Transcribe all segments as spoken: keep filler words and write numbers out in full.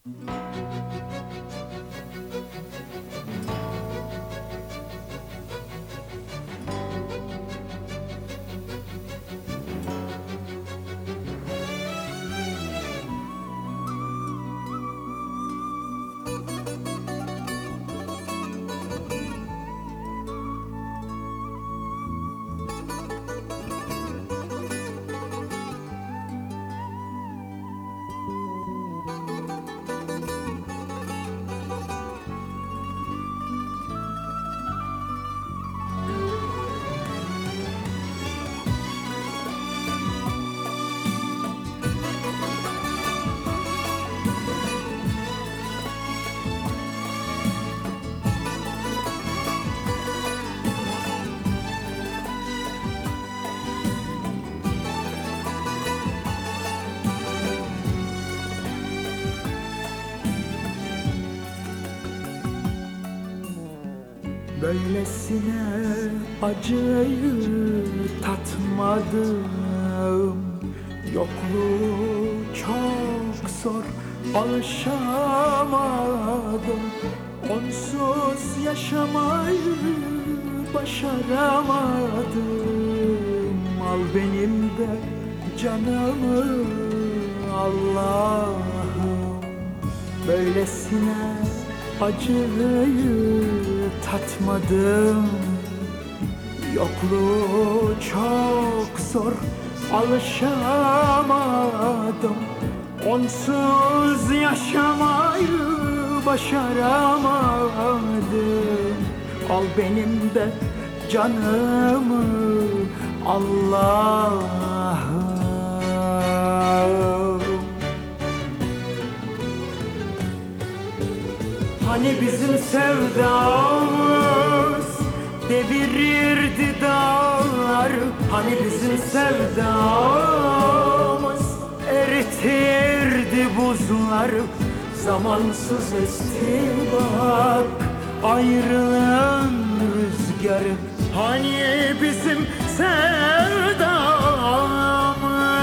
Böylesine acıyı tatmadım. Yokluğu çok zor, alışamadım. Onsuz yaşamayı başaramadım. Al benim de canımı Allah'ım. Böylesine acıyı tatmadım. Yokluğu çok zor, alışamadım. Onsuz yaşamayı başaramadım. Al benim de canımı Allah'ım. Hani bizim sevdamız devirirdi dağları. Hani bizim sevdamız eritirdi buzları. Zamansız esti bak ayrılığın rüzgarı. Hani bizim sevdamız,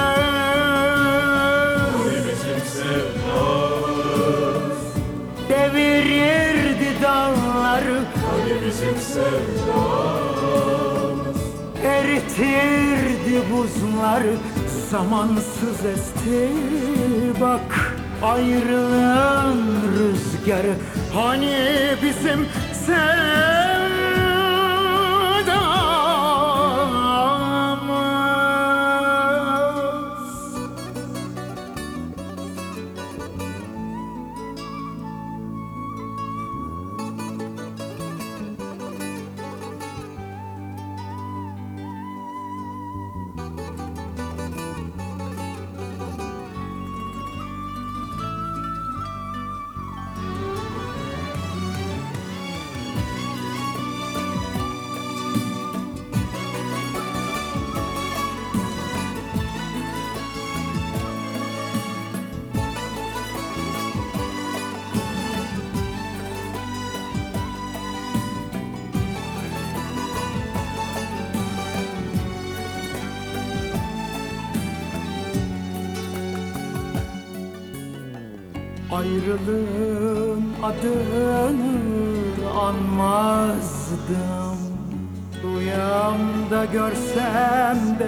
hani bizim sevdamız devirirdi dağları. Hani bizim sevdamız eritirdi buzları. Zamansız esti bak ayrılığın rüzgarı. Hani bizim sevdamız. Ayrılığın adını anmazdım. Rüyamda görsem de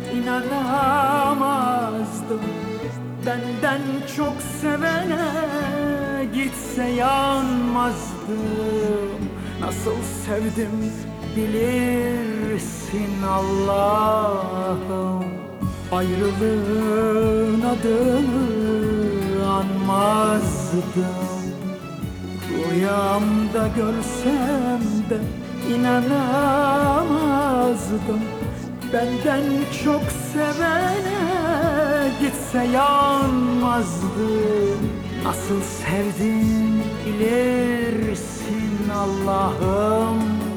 inanamazdım. Benden çok sevene gitse yanmazdım. Nasıl sevdim bilirsin Allah'ım. Ayrılığın adını anmazdım. Rüyamda görsem de inanamazdım. Benden çok sevene gitse yanmazdım. Nasıl sevdim bilirsin Allah'ım.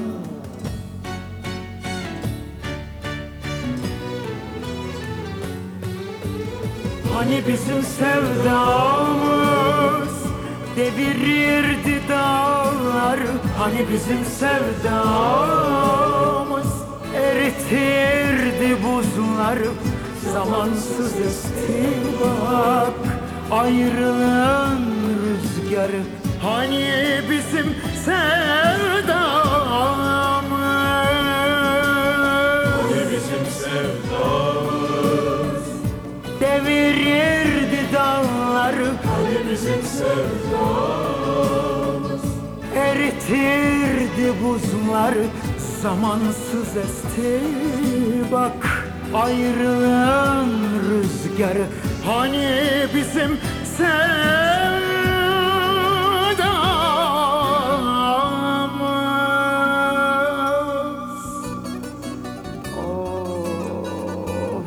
Hani bizim sevdamız devirirdi dağları. Hani bizim sevdamız eritirdi buzları. Zamansız esti bak ayrılığın rüzgarı, hani bizim sevdamız. Hani bizim sevdamız, Devirirdi dağları, hani bizim sevdamız, eritirdi buzları. Zamansız esti bak ayrılığın rüzgarı, hani bizim sevdamız. Of,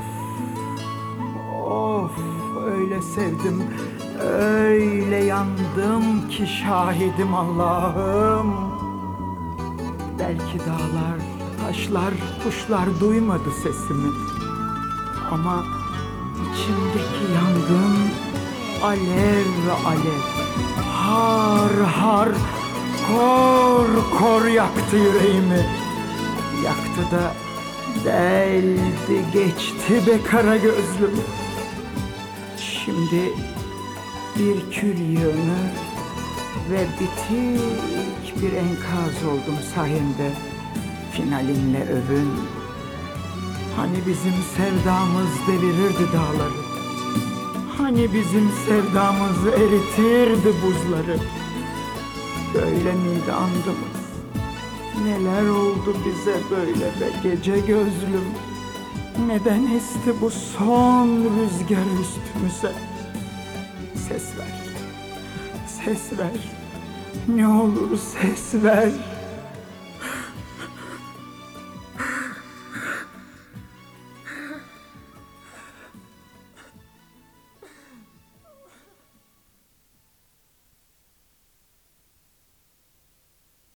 of, öyle sevdim, öyle yandım ki şahidim Allah'ım. Belki dağlar, taşlar, kuşlar duymadı sesimi. Ama içimdeki yangın alev alev, har har, kor kor yaktı yüreğimi. Yaktı da deldi geçti be kara gözlüm. Şimdi bir kül yığını ve bitik bir enkaz oldum sayende. Finalinle övün. Hani bizim sevdamız devirirdi dağları, hani bizim sevdamız eritirdi buzları. Böyle miydi andımız? Neler oldu bize böyle be gece gözlüm? Neden esti bu son rüzgar üstümüze? Ses ver, ses ver, ne olur ses ver.